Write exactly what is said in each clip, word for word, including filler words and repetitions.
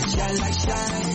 shine like shine.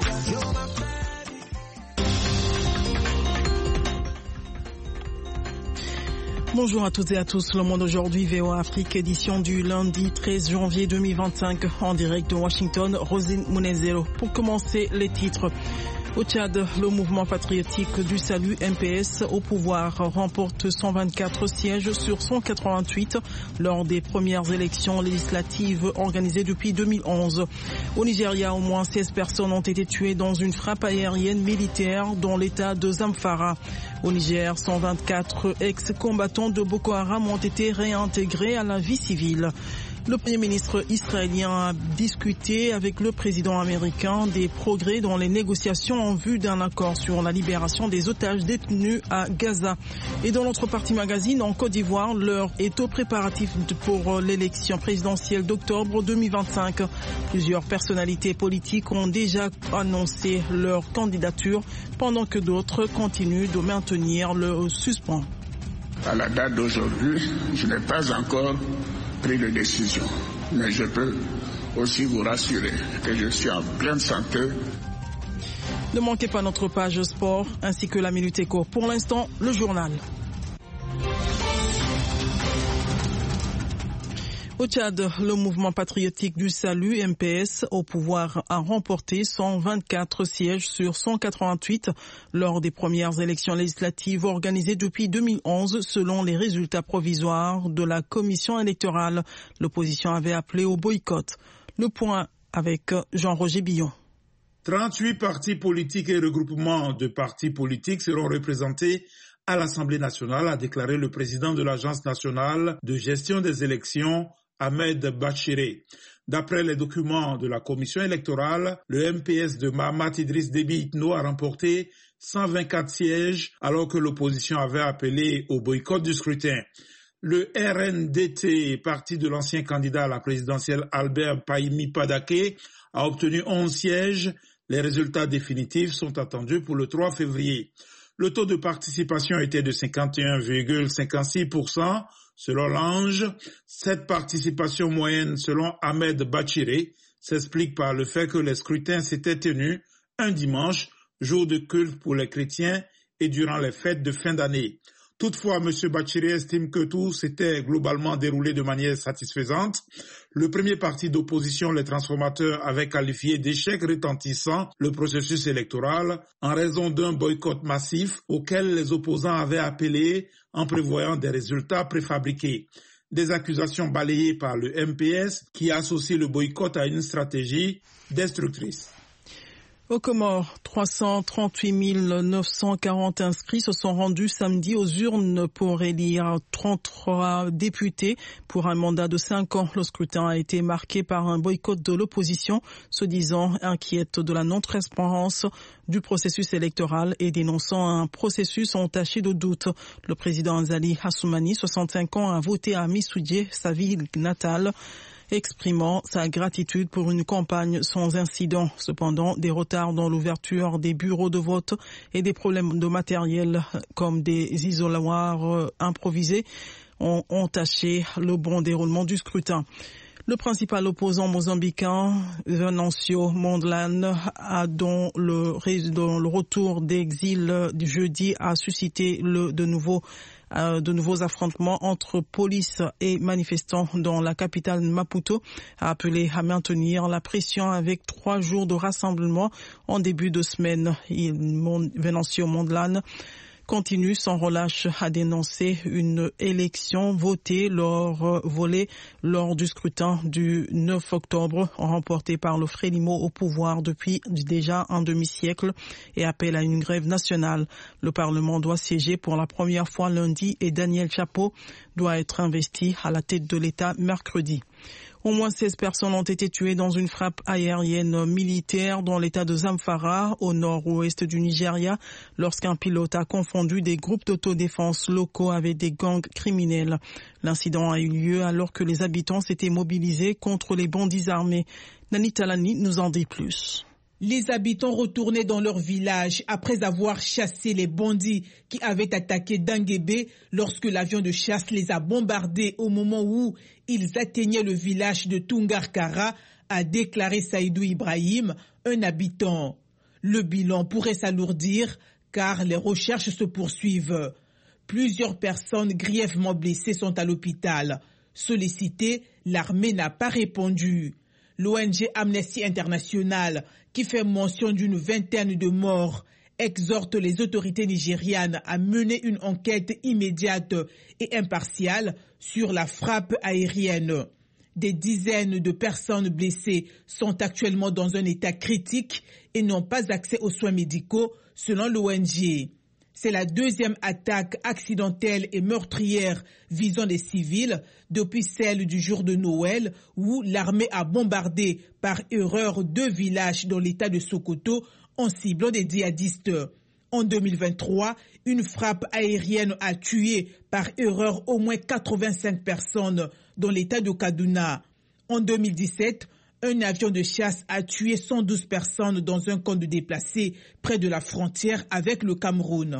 Bonjour à toutes et à tous, Le Monde aujourd'hui, V O A Afrique, édition du lundi treize janvier deux mille vingt-cinq, en direct de Washington, Rosine Munezero. Pour commencer, les titres. Au Tchad, le mouvement patriotique du salut M P S au pouvoir remporte cent vingt-quatre sièges sur cent quatre-vingt-huit lors des premières élections législatives organisées depuis deux mille onze. Au Nigeria, au moins seize personnes ont été tuées dans une frappe aérienne militaire dans l'état de Zamfara. Au Niger, cent vingt-quatre ex-combattants de Boko Haram ont été réintégrés à la vie civile. Le Premier ministre israélien a discuté avec le président américain des progrès dans les négociations en vue d'un accord sur la libération des otages détenus à Gaza. Et dans l'autre partie magazine, en Côte d'Ivoire, l'heure est aux préparatifs pour l'élection présidentielle d'octobre deux mille vingt-cinq. Plusieurs personnalités politiques ont déjà annoncé leur candidature, pendant que d'autres continuent de maintenir le suspens. À la date d'aujourd'hui, je n'ai pas encore pris de décision, mais je peux aussi vous rassurer que je suis en pleine santé. Ne manquez pas notre page sport ainsi que la Minute Éco. Pour l'instant, le journal. Au Tchad, le mouvement patriotique du salut M P S au pouvoir a remporté cent vingt-quatre sièges sur cent quatre-vingt-huit lors des premières élections législatives organisées depuis deux mille onze selon les résultats provisoires de la commission électorale. L'opposition avait appelé au boycott. Le point avec Jean-Roger Billon. trente-huit partis politiques et regroupements de partis politiques seront représentés à l'Assemblée nationale, a déclaré le président de l'Agence nationale de gestion des élections, Ahmed Bachiré. D'après les documents de la commission électorale, le M P S de Mahamat Idriss Déby Itno a remporté cent vingt-quatre sièges alors que l'opposition avait appelé au boycott du scrutin. Le R N D T, parti de l'ancien candidat à la présidentielle Albert Pahimi Padaké, a obtenu onze sièges. Les résultats définitifs sont attendus pour le trois février. Le taux de participation était de cinquante et un virgule cinquante-six pour cent selon l'Ange. Cette participation moyenne selon Ahmed Bachiré s'explique par le fait que les scrutins s'étaient tenus un dimanche, jour de culte pour les chrétiens et durant les fêtes de fin d'année. Toutefois, M. Bachiré estime que tout s'était globalement déroulé de manière satisfaisante. Le premier parti d'opposition, les Transformateurs, avait qualifié d'échec retentissant le processus électoral en raison d'un boycott massif auquel les opposants avaient appelé en prévoyant des résultats préfabriqués. Des accusations balayées par le M P S qui associe le boycott à une stratégie destructrice. Aux Comores, trois cent trente-huit mille neuf cent quarante inscrits se sont rendus samedi aux urnes pour élire trente-trois députés pour un mandat de cinq ans. Le scrutin a été marqué par un boycott de l'opposition, se disant inquiète de la non-transparence du processus électoral et dénonçant un processus entaché de doutes. Le président Azali Assoumani, soixante-cinq ans, a voté à Missoudié, sa ville natale, exprimant sa gratitude pour une campagne sans incident. Cependant, des retards dans l'ouverture des bureaux de vote et des problèmes de matériel comme des isoloirs improvisés ont entaché le bon déroulement du scrutin. Le principal opposant mozambicain, Venancio Mondlane, a dont le, dont le retour d'exil du jeudi a suscité le, de nouveaux Euh, de nouveaux affrontements entre police et manifestants dans la capitale Maputo, a appelé à maintenir la pression avec trois jours de rassemblement en début de semaine. Il, Venancio Mondlane continue sans relâche à dénoncer une élection votée lors, volée lors du scrutin du neuf octobre, remportée par le Frélimo au pouvoir depuis déjà un demi-siècle, et appelle à une grève nationale. Le Parlement doit siéger pour la première fois lundi et Daniel Chapo doit être investi à la tête de l'État mercredi. Au moins seize personnes ont été tuées dans une frappe aérienne militaire dans l'état de Zamfara, au nord-ouest du Nigeria, lorsqu'un pilote a confondu des groupes d'autodéfense locaux avec des gangs criminels. L'incident a eu lieu alors que les habitants s'étaient mobilisés contre les bandits armés. Nani Talani nous en dit plus. Les habitants retournaient dans leur village après avoir chassé les bandits qui avaient attaqué Danguébé lorsque l'avion de chasse les a bombardés au moment où ils atteignaient le village de Tungarkara, a déclaré Saïdou Ibrahim, un habitant. Le bilan pourrait s'alourdir car les recherches se poursuivent. Plusieurs personnes grièvement blessées sont à l'hôpital. Sollicité, l'armée n'a pas répondu. L'O N G Amnesty International, qui fait mention d'une vingtaine de morts, exhorte les autorités nigérianes à mener une enquête immédiate et impartiale sur la frappe aérienne. Des dizaines de personnes blessées sont actuellement dans un état critique et n'ont pas accès aux soins médicaux, selon l'O N G. C'est la deuxième attaque accidentelle et meurtrière visant des civils depuis celle du jour de Noël où l'armée a bombardé par erreur deux villages dans l'état de Sokoto en ciblant des djihadistes. En deux mille vingt-trois, une frappe aérienne a tué par erreur au moins quatre-vingt-cinq personnes dans l'état de Kaduna. En deux mille dix-sept, un avion de chasse a tué cent douze personnes dans un camp de déplacés près de la frontière avec le Cameroun.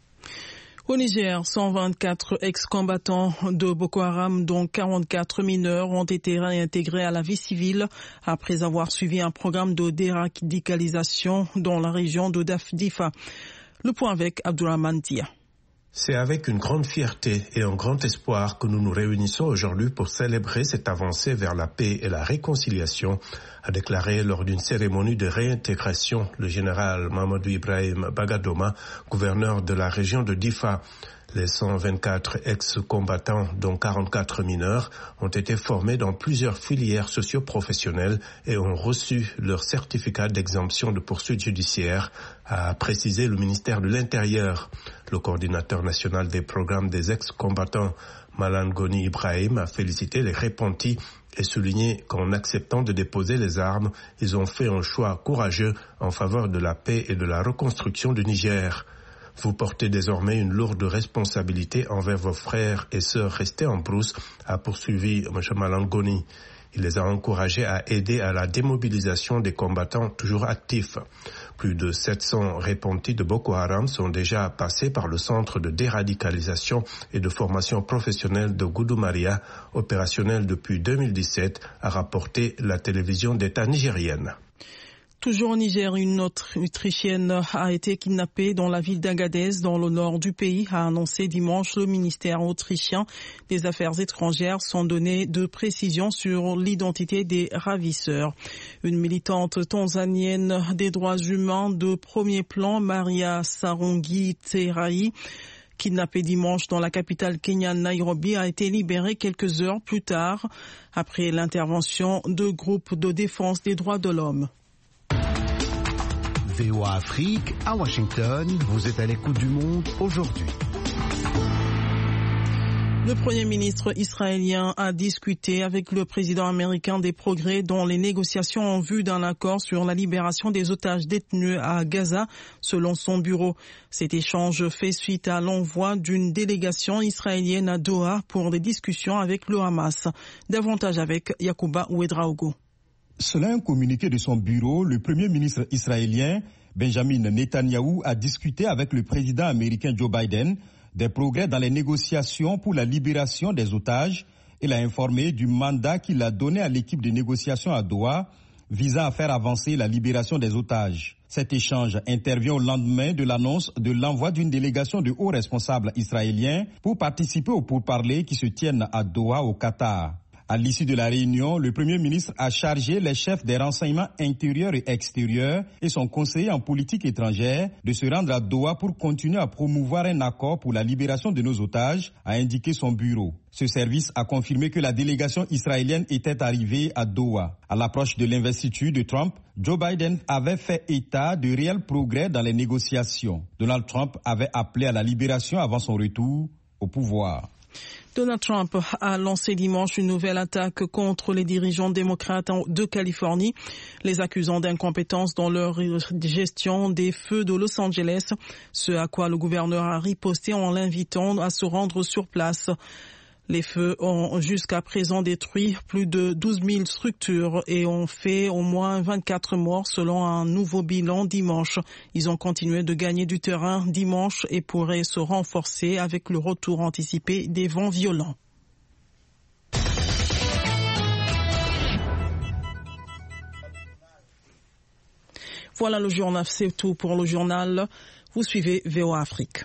Au Niger, cent vingt-quatre ex-combattants de Boko Haram, dont quarante-quatre mineurs, ont été réintégrés à la vie civile après avoir suivi un programme de déradicalisation dans la région de Difa. Le point avec Abdourahmane Dia. C'est avec une grande fierté et un grand espoir que nous nous réunissons aujourd'hui pour célébrer cette avancée vers la paix et la réconciliation, a déclaré lors d'une cérémonie de réintégration le général Mamadou Ibrahim Bagadoma, gouverneur de la région de Difa. Les cent vingt-quatre ex-combattants, dont quarante-quatre mineurs, ont été formés dans plusieurs filières socio-professionnelles et ont reçu leur certificat d'exemption de poursuite judiciaire, a précisé le ministère de l'Intérieur. Le coordinateur national des programmes des ex-combattants, Malan Goni Ibrahim, a félicité les repentis et souligné qu'en acceptant de déposer les armes, ils ont fait un choix courageux en faveur de la paix et de la reconstruction du Niger. Vous portez désormais une lourde responsabilité envers vos frères et sœurs restés en brousse, a poursuivi M. Malangoni. Il les a encouragés à aider à la démobilisation des combattants toujours actifs. Plus de sept cents repentis de Boko Haram sont déjà passés par le centre de déradicalisation et de formation professionnelle de Gudumariya, opérationnel depuis deux mille dix-sept, a rapporté la télévision d'État nigérienne. Toujours au Niger, une autre Autrichienne a été kidnappée dans la ville d'Agadez, dans le nord du pays, a annoncé dimanche le ministère autrichien des Affaires étrangères, sans donner de précision sur l'identité des ravisseurs. Une militante tanzanienne des droits humains de premier plan, Maria Sarungi Terai, kidnappée dimanche dans la capitale kenyane Nairobi, a été libérée quelques heures plus tard, après l'intervention de groupes de défense des droits de l'homme. V O A Afrique, à Washington, vous êtes à l'écoute du monde aujourd'hui. Le Premier ministre israélien a discuté avec le président américain des progrès dans les négociations en vue d'un accord sur la libération des otages détenus à Gaza, selon son bureau. Cet échange fait suite à l'envoi d'une délégation israélienne à Doha pour des discussions avec le Hamas. Davantage avec Yacouba Ouedraogo. Selon un communiqué de son bureau, le Premier ministre israélien Benjamin Netanyahou a discuté avec le président américain Joe Biden des progrès dans les négociations pour la libération des otages et l'a informé du mandat qu'il a donné à l'équipe de négociation à Doha visant à faire avancer la libération des otages. Cet échange intervient au lendemain de l'annonce de l'envoi d'une délégation de hauts responsables israéliens pour participer aux pourparlers qui se tiennent à Doha au Qatar. À l'issue de la réunion, le Premier ministre a chargé les chefs des renseignements intérieurs et extérieurs et son conseiller en politique étrangère de se rendre à Doha pour continuer à promouvoir un accord pour la libération de nos otages, a indiqué son bureau. Ce service a confirmé que la délégation israélienne était arrivée à Doha. À l'approche de l'investiture de Trump, Joe Biden avait fait état de réels progrès dans les négociations. Donald Trump avait appelé à la libération avant son retour au pouvoir. Donald Trump a lancé dimanche une nouvelle attaque contre les dirigeants démocrates de Californie, les accusant d'incompétence dans leur gestion des feux de Los Angeles, ce à quoi le gouverneur a riposté en l'invitant à se rendre sur place. Les feux ont jusqu'à présent détruit plus de douze mille structures et ont fait au moins vingt-quatre morts selon un nouveau bilan dimanche. Ils ont continué de gagner du terrain dimanche et pourraient se renforcer avec le retour anticipé des vents violents. Voilà le journal, c'est tout pour le journal. Vous suivez V O A Afrique.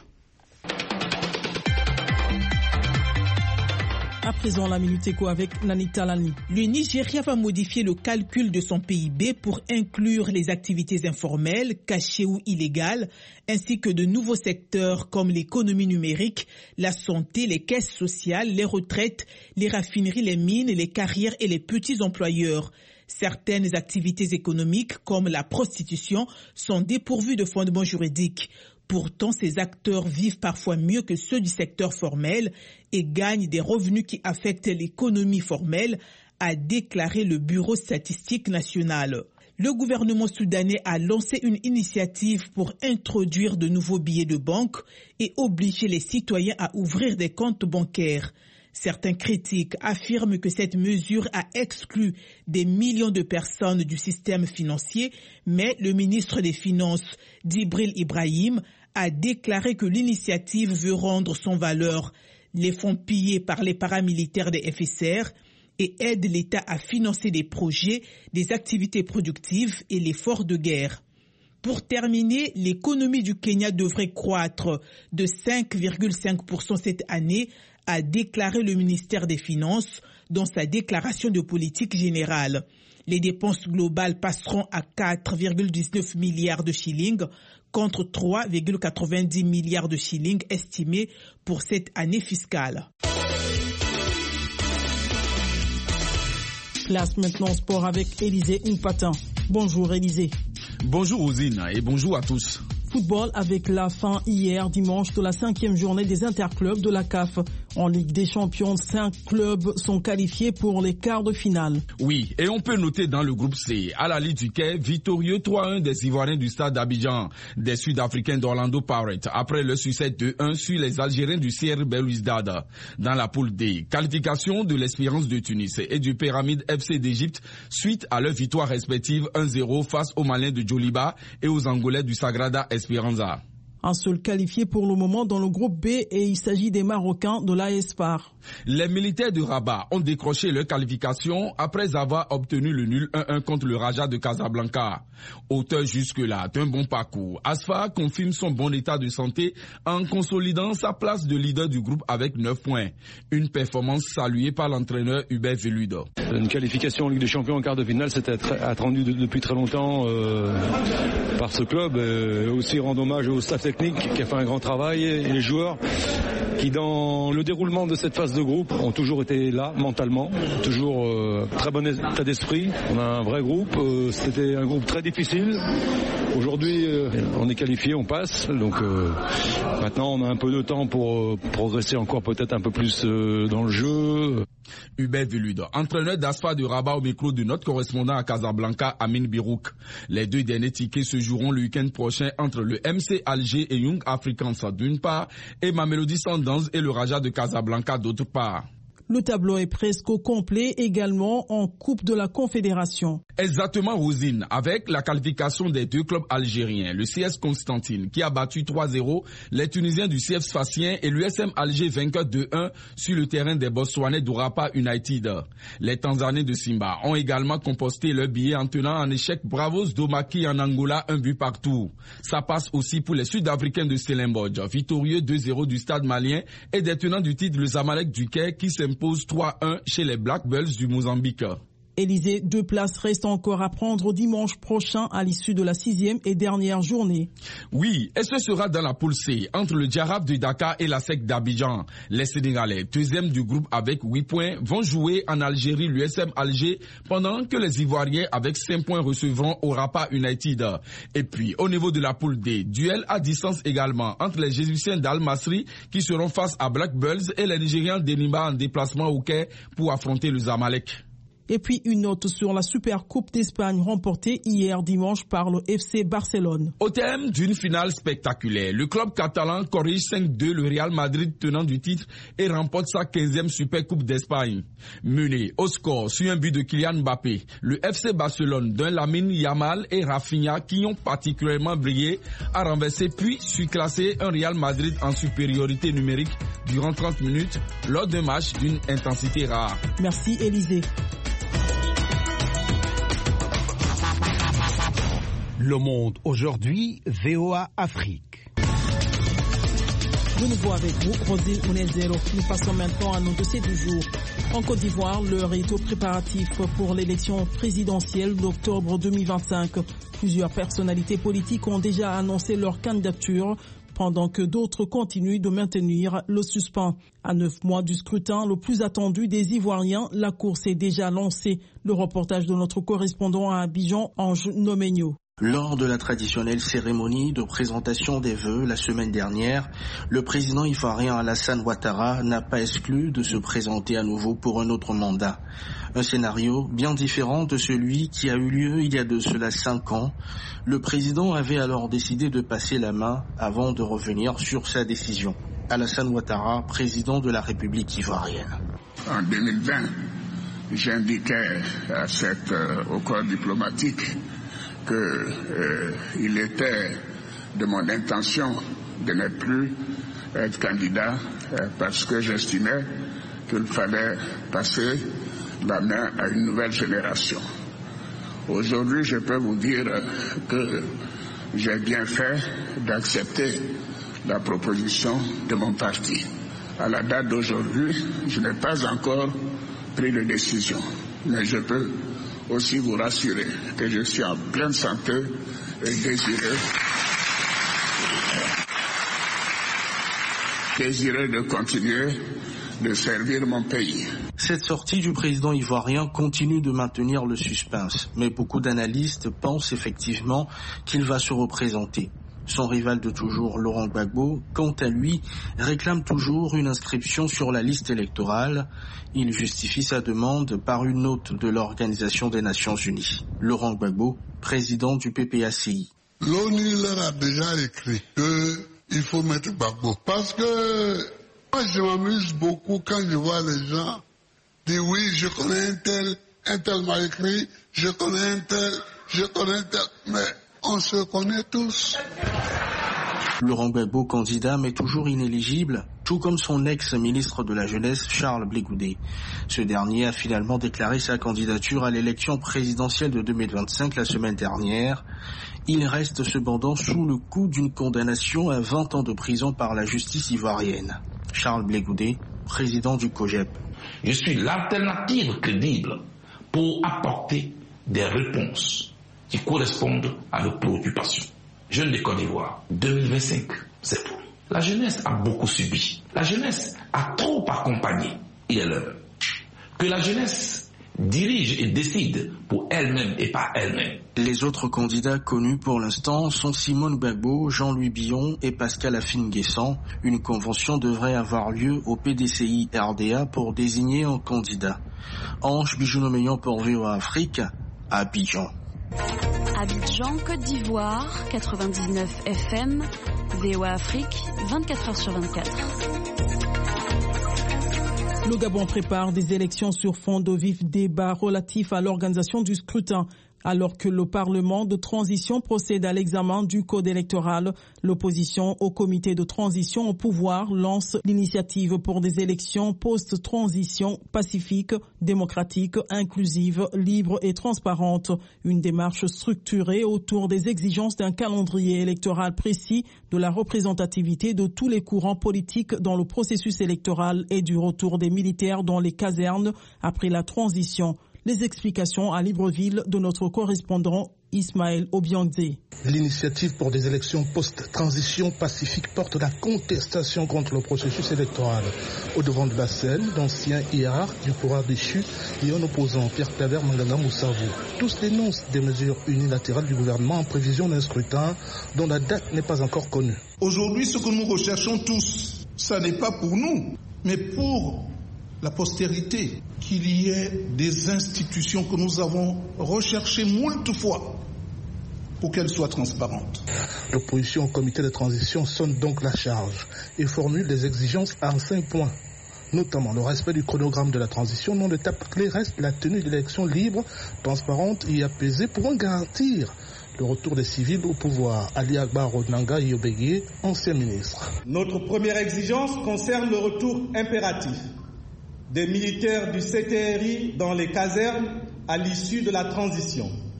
À présent, la Minute Éco avec Nanita Lani. Le Nigeria va modifier le calcul de son P I B pour inclure les activités informelles, cachées ou illégales, ainsi que de nouveaux secteurs comme l'économie numérique, la santé, les caisses sociales, les retraites, les raffineries, les mines, les carrières et les petits employeurs. Certaines activités économiques, comme la prostitution, sont dépourvues de fondement juridique. Pourtant, ces acteurs vivent parfois mieux que ceux du secteur formel et gagnent des revenus qui affectent l'économie formelle, a déclaré le Bureau statistique national. Le gouvernement soudanais a lancé une initiative pour introduire de nouveaux billets de banque et obliger les citoyens à ouvrir des comptes bancaires. Certains critiques affirment que cette mesure a exclu des millions de personnes du système financier, mais le ministre des Finances, Djibril Ibrahim, a déclaré que l'initiative veut rendre sans valeur les fonds pillés par les paramilitaires des F S R et aide l'État à financer des projets, des activités productives et l'effort de guerre. Pour terminer, l'économie du Kenya devrait croître de cinq virgule cinq pour cent cette année, a déclaré le ministère des Finances dans sa déclaration de politique générale. Les dépenses globales passeront à quatre virgule dix-neuf milliards de shillings contre trois virgule quatre-vingt-dix milliards de shillings estimés pour cette année fiscale. Place maintenant au sport avec Élisée Mpatin. Bonjour Élisée. Bonjour Rosine et bonjour à tous. Football avec la fin hier dimanche de la cinquième journée des interclubs de la C A F. En Ligue des Champions, cinq clubs sont qualifiés pour les quarts de finale. Oui, et on peut noter dans le groupe C, Al Ahly du Quai, victorieux trois à un des Ivoiriens du stade d'Abidjan, des Sud-Africains d'Orlando Pirates, après le succès deux un sur les Algériens du C R Belouizdad. Dans la poule D, qualification de l'Espérance de Tunis et du Pyramide F C d'Égypte suite à leur victoire respective un zéro face aux Maliens de Djoliba et aux Angolais du Sagrada Esperanza. Un seul qualifié pour le moment dans le groupe B et il s'agit des Marocains de l'A S F A R. Les militaires de Rabat ont décroché leur qualification après avoir obtenu le nul un un contre le Raja de Casablanca. Auteur jusque-là d'un bon parcours, Asfar confirme son bon état de santé en consolidant sa place de leader du groupe avec neuf points. Une performance saluée par l'entraîneur Hubert Veludo. Une qualification en Ligue des Champions en quart de finale, c'était attendu depuis très longtemps euh, par ce club. Euh, aussi rendre hommage au staff technique qui a fait un grand travail et les joueurs qui dans le déroulement de cette phase de groupe ont toujours été là mentalement, toujours euh, très bon état d'esprit. On a un vrai groupe, euh, c'était un groupe très difficile. Aujourd'hui euh, on est qualifié, on passe, donc euh, maintenant on a un peu de temps pour euh, progresser encore peut-être un peu plus euh, dans le jeu. Hubert Veludo, entraîneur d'Asfar de Rabat au micro de notre correspondant à Casablanca, Amin Birouk. Les deux derniers tickets se joueront le week-end prochain entre le M C Alger et Young Africans d'une part et Mamelodi Sundowns et le Raja de Casablanca d'autre part. Le tableau est presque au complet également en Coupe de la Confédération. Exactement Rosine, avec la qualification des deux clubs algériens, le C S Constantine qui a battu trois zéro les Tunisiens du C F Sfaxien et l'U S M Alger vainqueur deux un sur le terrain des Botswanais d'Orapa United. Les Tanzaniens de Simba ont également composté leur billet en tenant en échec Bravos Domaki en Angola un but partout. Ça passe aussi pour les Sud-Africains de Stellenbosch, victorieux deux zéro du stade malien et des tenants du titre le Zamalek du Caire qui s'impose trois un chez les Black Bulls du Mozambique. Élysée, deux places restent encore à prendre dimanche prochain à l'issue de la sixième et dernière journée. Oui, et ce sera dans la poule C, entre le Djarab de Dakar et la S E C d'Abidjan. Les Sénégalais, deuxième du groupe avec huit points, vont jouer en Algérie l'U S M Alger, pendant que les Ivoiriens avec cinq points recevront Orapa United. Et puis, au niveau de la poule D, duel à distance également entre les Jésuitiens d'Al Masri qui seront face à Black Bulls et les Nigérians d'Enimba en déplacement au Caire pour affronter le Zamalek. Et puis une note sur la Super Coupe d'Espagne remportée hier dimanche par le F C Barcelone. Au terme d'une finale spectaculaire, le club catalan corrige cinq deux le Real Madrid tenant du titre et remporte sa quinzième Super Coupe d'Espagne. Mené au score sur un but de Kylian Mbappé, le F C Barcelone d'un Lamine Yamal et Rafinha qui ont particulièrement brillé a renversé puis surclassé un Real Madrid en supériorité numérique durant trente minutes lors d'un match d'une intensité rare. Merci Élysée. Le Monde aujourd'hui, V O A Afrique. De nouveau avec vous, Rosine Mounezero. Nous passons maintenant à nos dossiers du jour. En Côte d'Ivoire, l'heure est aux préparatifs pour l'élection présidentielle d'octobre deux mille vingt-cinq. Plusieurs personnalités politiques ont déjà annoncé leur candidature, pendant que d'autres continuent de maintenir le suspens. À neuf mois du scrutin, le plus attendu des Ivoiriens, la course est déjà lancée. Le reportage de notre correspondant à Abidjan, Ange Nomenyo. Lors de la traditionnelle cérémonie de présentation des vœux la semaine dernière, le président ivoirien Alassane Ouattara n'a pas exclu de se présenter à nouveau pour un autre mandat. Un scénario bien différent de celui qui a eu lieu il y a de cela cinq ans. Le président avait alors décidé de passer la main avant de revenir sur sa décision. Alassane Ouattara, président de la République ivoirienne. En deux mille vingt, j'indiquais à cette, euh, au corps diplomatique qu'il euh, était de mon intention de ne plus être candidat euh, parce que j'estimais qu'il fallait passer la main à une nouvelle génération. Aujourd'hui, je peux vous dire que j'ai bien fait d'accepter la proposition de mon parti. À la date d'aujourd'hui, je n'ai pas encore pris de décision, mais je peux aussi vous rassurer que je suis en pleine santé et désireux, désireux de continuer de servir mon pays. Cette sortie du président ivoirien continue de maintenir le suspense, mais beaucoup d'analystes pensent effectivement qu'il va se représenter. Son rival de toujours, Laurent Gbagbo, quant à lui, réclame toujours une inscription sur la liste électorale. Il justifie sa demande par une note de l'Organisation des Nations Unies. Laurent Gbagbo, président du P P A C I. L'ONU leur a déjà écrit qu'il faut mettre Gbagbo. Parce que moi, je m'amuse beaucoup quand je vois les gens dire oui, je connais un tel, un tel m'a écrit, je connais un tel, je connais un tel, mais on se connaît tous. Laurent Gbagbo, candidat, mais toujours inéligible, tout comme son ex-ministre de la Jeunesse, Charles Blé Goudé. Ce dernier a finalement déclaré sa candidature à l'élection présidentielle de deux mille vingt-cinq la semaine dernière. Il reste cependant sous le coup d'une condamnation à vingt ans de prison par la justice ivoirienne. Charles Blé Goudé, président du COJEP. Je suis l'alternative crédible pour apporter des réponses qui correspondent à nos préoccupations. Jeunes de Côte d'Ivoire, deux mille vingt-cinq, c'est tout. La jeunesse a beaucoup subi. La jeunesse a trop accompagné. Il est l'heure que la jeunesse dirige et décide pour elle-même et par elle-même. Les autres candidats connus pour l'instant sont Simone Gbagbo, Jean-Louis Billon et Pascal Afine-Guessant. Une convention devrait avoir lieu au P D C I R D A pour désigner un candidat. Ange Bijounomeyan pour V O A Afrique, à Abidjan. Abidjan, Côte d'Ivoire, quatre-vingt-dix-neuf F M, V O A Afrique, vingt-quatre heures sur vingt-quatre. Le Gabon prépare des élections sur fond de vifs débats relatifs à l'organisation du scrutin. Alors que le Parlement de transition procède à l'examen du code électoral, l'opposition au comité de transition au pouvoir lance l'initiative pour des élections post-transition pacifiques, démocratiques, inclusives, libres et transparentes. Une démarche structurée autour des exigences d'un calendrier électoral précis, de la représentativité de tous les courants politiques dans le processus électoral et du retour des militaires dans les casernes après la transition. Les explications à Libreville de notre correspondant Ismaël Obiangze. L'initiative pour des élections post-transition pacifique porte la contestation contre le processus électoral. Au devant de la scène, d'anciens hiérarques du pouvoir déchu et un opposant, Pierre Claver Manganga Moussavou. Tous dénoncent des mesures unilatérales du gouvernement en prévision d'un scrutin dont la date n'est pas encore connue. Aujourd'hui, ce que nous recherchons tous, ça n'est pas pour nous, mais pour la postérité, qu'il y ait des institutions que nous avons recherchées moult fois pour qu'elles soient transparentes. L'opposition au comité de transition sonne donc la charge et formule des exigences en cinq points, notamment le respect du chronogramme de la transition, dont l'étape clé reste la tenue d'élections libres, transparentes et apaisées pouvant garantir le retour des civils au pouvoir. Ali Akbar Rodnanga Yobégué, ancien ministre. Notre première exigence concerne le retour impératif des militaires du C T R I dans les casernes à l'issue de la transition.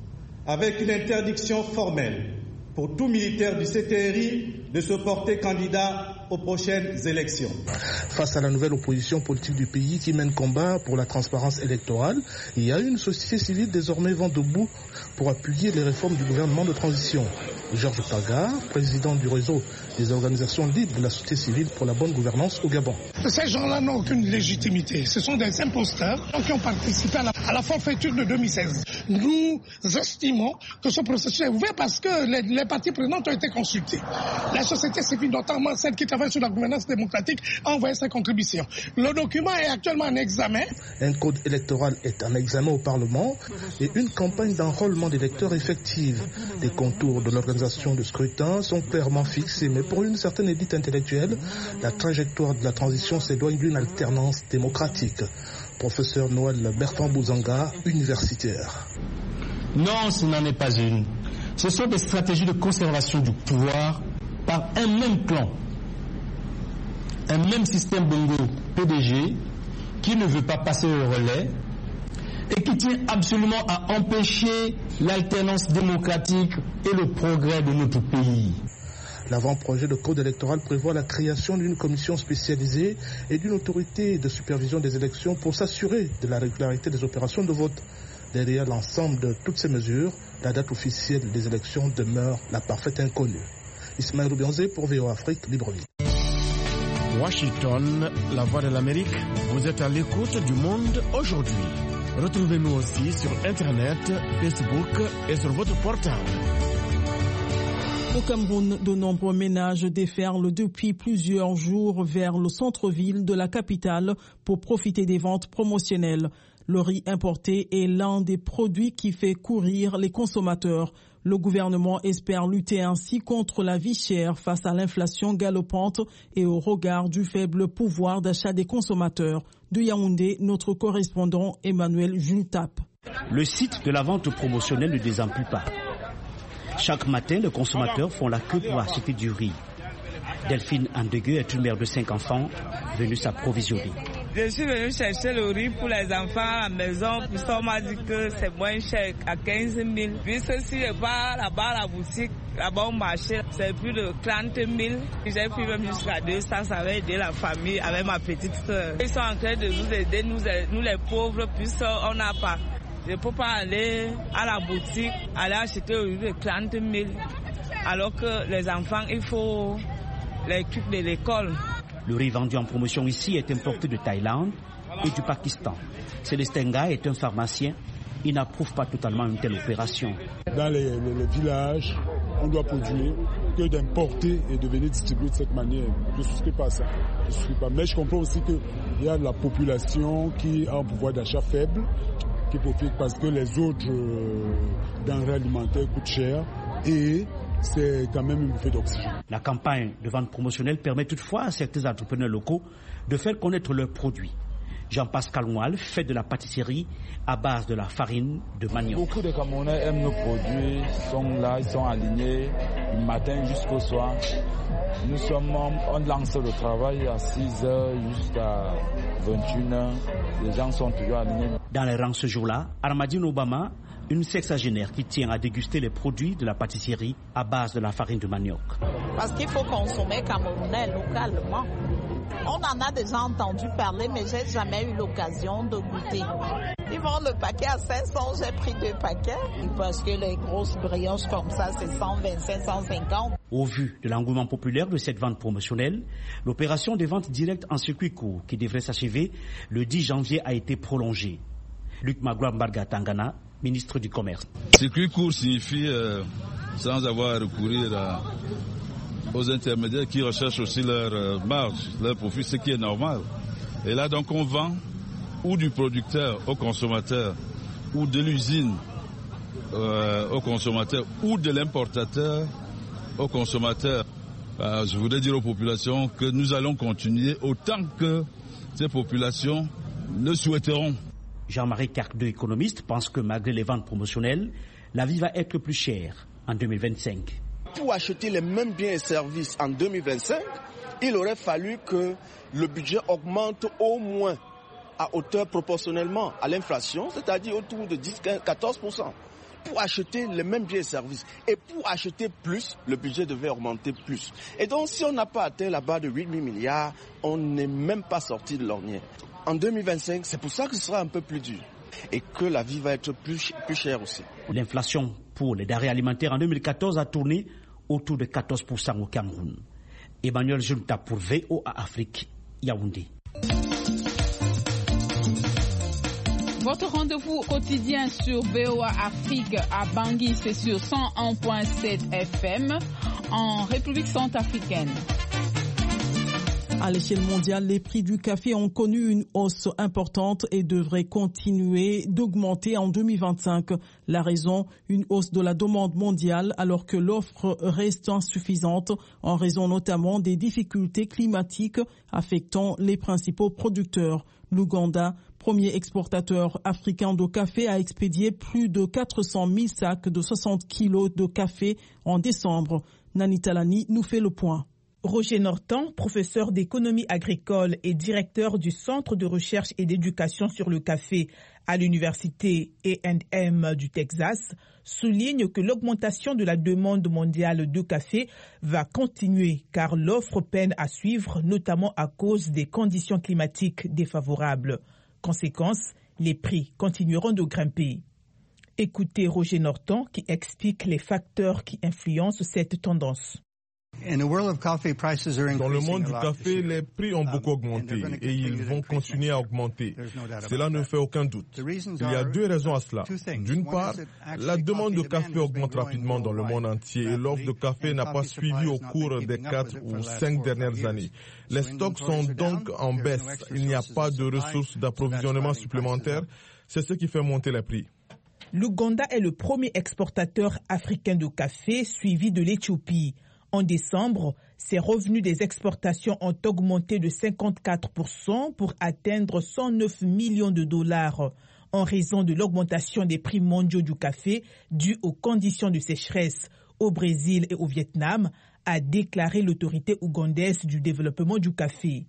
avec une interdiction formelle pour tout militaire du C T R I de se porter candidat aux prochaines élections. Face à la nouvelle opposition politique du pays qui mène combat pour la transparence électorale, il y a une société civile désormais vent debout pour appuyer les réformes du gouvernement de transition. Georges Paga, président du réseau des organisations libres de la société civile pour la bonne gouvernance au Gabon. Ces gens-là n'ont aucune légitimité. Ce sont des imposteurs qui ont participé à la, à la forfaiture de deux mille seize. Nous estimons que ce processus est ouvert parce que les, les parties prenantes ont été consultées. La société civile, notamment celle qui travaille sur la gouvernance démocratique, a envoyé ses contributions. Le document est actuellement en examen. Un code électoral est en examen au Parlement et une campagne d'enrôlement d'électeurs effective. Les contours de l'organisation de scrutin sont clairement fixés, mais pour une certaine élite intellectuelle, la trajectoire de la transition s'éloigne d'une alternance démocratique. Professeur Noël Bertrand Bouzanga, universitaire. Non, ce n'en est pas une. Ce sont des stratégies de conservation du pouvoir par un même clan, un même système Bongo P D G qui ne veut pas passer le relais et qui tient absolument à empêcher l'alternance démocratique et le progrès de notre pays. L'avant-projet de code électoral prévoit la création d'une commission spécialisée et d'une autorité de supervision des élections pour s'assurer de la régularité des opérations de vote. Derrière l'ensemble de toutes ces mesures, la date officielle des élections demeure la parfaite inconnue. Ismaël Roubianzé pour V O Afrique, Libreville. Washington, la voix de l'Amérique, vous êtes à l'écoute du monde aujourd'hui. Retrouvez-nous aussi sur Internet, Facebook et sur votre portable. Au Cameroun, de nombreux ménages déferlent depuis plusieurs jours vers le centre-ville de la capitale pour profiter des ventes promotionnelles. Le riz importé est l'un des produits qui fait courir les consommateurs. Le gouvernement espère lutter ainsi contre la vie chère face à l'inflation galopante et au regard du faible pouvoir d'achat des consommateurs. De Yaoundé, notre correspondant Emmanuel Jultap. Le site de la vente promotionnelle ne désemplit pas. Chaque matin, les consommateurs font la queue pour acheter du riz. Delphine Andegueux est une mère de cinq enfants venue s'approvisionner. Je suis venue chercher le riz pour les enfants à la maison, puisqu'on m'a dit que c'est moins cher, à quinze mille. Puisque si je pars là-bas à la boutique, là-bas au marché, c'est plus de trente mille. J'ai pris même jusqu'à deux cents, ça va aider la famille avec ma petite soeur. Ils sont en train de nous aider, nous, nous les pauvres, puisqu'on n'a pas. Je ne peux pas aller à la boutique, aller acheter au riz de trente mille, alors que les enfants, il faut les trucs de l'école. Le riz vendu en promotion ici est importé de Thaïlande et du Pakistan. Célestin Nga est un pharmacien. Il n'approuve pas totalement une telle opération. Dans les, les, les villages, on doit produire que d'importer et de venir distribuer de cette manière. Je ne souscris pas à ça. Je souscris pas. Mais je comprends aussi qu'il y a de la population qui a un pouvoir d'achat faible, qui profite parce que les autres euh, denrées alimentaires coûtent cher et c'est quand même une bouffée d'oxygène. La campagne de vente promotionnelle permet toutefois à certains entrepreneurs locaux de faire connaître leurs produits. Jean-Pascal Moual fait de la pâtisserie à base de la farine de manioc. Beaucoup de Camerounais aiment nos produits, sont là, ils sont alignés du matin jusqu'au soir. Nous sommes, on lance le travail à six heures jusqu'à vingt et une heures. Les gens sont toujours alignés. Dans les rangs ce jour-là, Armadine Obama, une sexagénaire qui tient à déguster les produits de la pâtisserie à base de la farine de manioc. Parce qu'il faut consommer camerounais localement. On en a déjà entendu parler, mais j'ai jamais eu l'occasion de goûter. Ils vendent le paquet à cinq cents, j'ai pris deux paquets. Parce que les grosses brioches comme ça, c'est cent vingt-cinq, cent cinquante. Au vu de l'engouement populaire de cette vente promotionnelle, l'opération de vente directe en circuit court, qui devrait s'achever le dix janvier, a été prolongée. Luc Magloire Mbarga Tangana, ministre du Commerce. Circuit court signifie euh, sans avoir à recourir à, aux intermédiaires qui recherchent aussi leur euh, marge, leur profit, ce qui est normal. Et là donc on vend ou du producteur au consommateur, ou de l'usine euh, au consommateur, ou de l'importateur au consommateur. Euh, je voudrais dire aux populations que nous allons continuer autant que ces populations le souhaiteront. Jean-Marie Carquedeux, économiste, pense que malgré les ventes promotionnelles, la vie va être plus chère en deux mille vingt-cinq. Pour acheter les mêmes biens et services en deux mille vingt-cinq, il aurait fallu que le budget augmente au moins à hauteur proportionnellement à l'inflation, c'est-à-dire autour de dix à quatorze pour cent. pour acheter les mêmes biens et services. Et pour acheter plus, le budget devait augmenter plus. Et donc, si on n'a pas atteint la barre de huit mille milliards, on n'est même pas sorti de l'ornière. En deux mille vingt-cinq, c'est pour ça que ce sera un peu plus dur. Et que la vie va être plus, plus chère aussi. L'inflation pour les denrées alimentaires en deux mille quatorze a tourné autour de quatorze pour cent au Cameroun. Emmanuel Junta pour V O A Afrique, Yaoundé. Votre rendez-vous quotidien sur V O A Afrique à Bangui, c'est sur cent un virgule sept F M en République centrafricaine. À l'échelle mondiale, les prix du café ont connu une hausse importante et devraient continuer d'augmenter en deux mille vingt-cinq. La raison, une hausse de la demande mondiale alors que l'offre reste insuffisante en raison notamment des difficultés climatiques affectant les principaux producteurs. L'Ouganda, premier exportateur africain de café, a expédié plus de quatre cent mille sacs de soixante kilos de café en décembre. Nani Talani nous fait le point. Roger Norton, professeur d'économie agricole et directeur du Centre de recherche et d'éducation sur le café à l'université A and M du Texas, souligne que l'augmentation de la demande mondiale de café va continuer car l'offre peine à suivre, notamment à cause des conditions climatiques défavorables. Conséquence, les prix continueront de grimper. Écoutez Roger Norton qui explique les facteurs qui influencent cette tendance. Dans le monde du café, les prix ont beaucoup augmenté et ils vont continuer à augmenter. Cela ne fait aucun doute. Il y a deux raisons à cela. D'une part, la demande de café augmente rapidement dans le monde entier et l'offre de café n'a pas suivi au cours des quatre ou cinq dernières années. Les stocks sont donc en baisse. Il n'y a pas de ressources d'approvisionnement supplémentaires. C'est ce qui fait monter les prix. L'Ouganda est le premier exportateur africain de café, suivi de l'Éthiopie. En décembre, ses revenus des exportations ont augmenté de cinquante-quatre pour cent pour atteindre cent neuf millions de dollars en raison de l'augmentation des prix mondiaux du café due aux conditions de sécheresse au Brésil et au Vietnam, a déclaré l'autorité ougandaise du développement du café.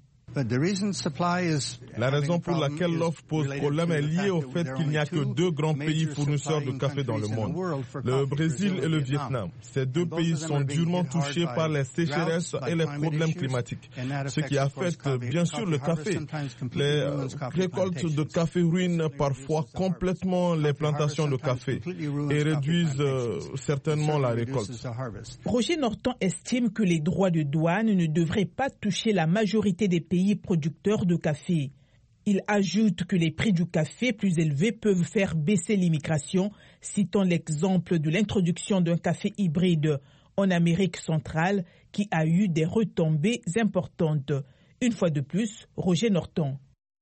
La raison pour laquelle l'offre pose problème est liée au fait qu'il n'y a que deux grands pays fournisseurs de café dans le monde, le Brésil et le Vietnam. Ces deux pays sont durement touchés par les sécheresses et les problèmes climatiques, ce qui affecte bien sûr le café. Les récoltes de café ruinent parfois complètement les plantations de café et réduisent euh, certainement la récolte. Roger Norton estime que les droits de douane ne devraient pas toucher la majorité des pays producteurs de café. Il ajoute que les prix du café plus élevés peuvent faire baisser l'immigration, citant l'exemple de l'introduction d'un café hybride en Amérique centrale qui a eu des retombées importantes. Une fois de plus, Roger Norton.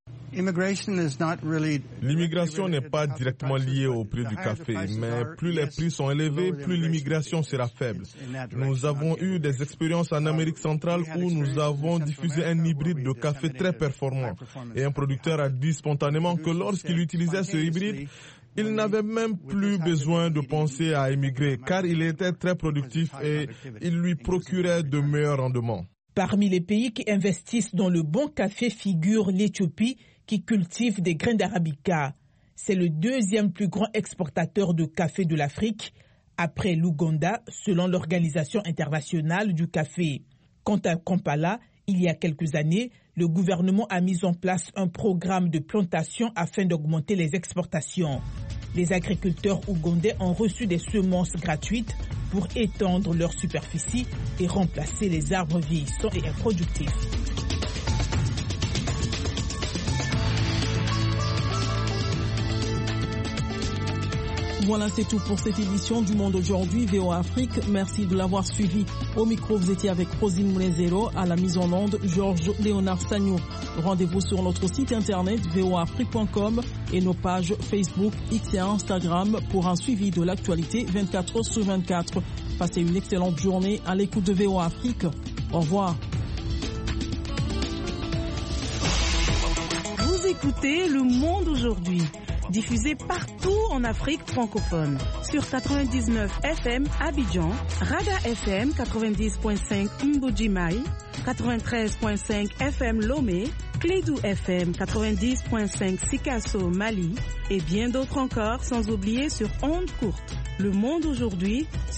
L'immigration n'est pas directement liée au prix du café, mais plus les prix sont élevés, plus l'immigration sera faible. Nous avons eu des expériences en Amérique centrale où nous avons diffusé un hybride de café très performant. Et un producteur a dit spontanément que lorsqu'il utilisait ce hybride, il n'avait même plus besoin de penser à émigrer car il était très productif et il lui procurait de meilleurs rendements. Parmi les pays qui investissent dans le bon café figure l'Éthiopie qui cultive des grains d'arabica. C'est le deuxième plus grand exportateur de café de l'Afrique, après l'Ouganda, selon l'Organisation internationale du café. Quant à Kampala, il y a quelques années, le gouvernement a mis en place un programme de plantation afin d'augmenter les exportations. Les agriculteurs ougandais ont reçu des semences gratuites pour étendre leur superficie et remplacer les arbres vieillissants et improductifs. Voilà, c'est tout pour cette édition du Monde aujourd'hui, V O A Afrique. Merci de l'avoir suivi. Au micro, vous étiez avec Rosine Moulezero, à la mise en onde, Georges Léonard Sagnou. Rendez-vous sur notre site internet v o a afrique point com et nos pages Facebook, X et Instagram pour un suivi de l'actualité vingt-quatre heures sur vingt-quatre. Passez une excellente journée à l'écoute de V O A Afrique. Au revoir. Vous écoutez Le Monde aujourd'hui. diffusée partout en Afrique francophone. Sur quatre-vingt-dix-neuf F M Abidjan, Raga F M quatre-vingt-dix point cinq Mbujimai, quatre-vingt-treize point cinq F M Lomé, Clédou F M quatre-vingt-dix point cinq Sikasso Mali et bien d'autres encore, sans oublier sur ondes courtes. Le Monde aujourd'hui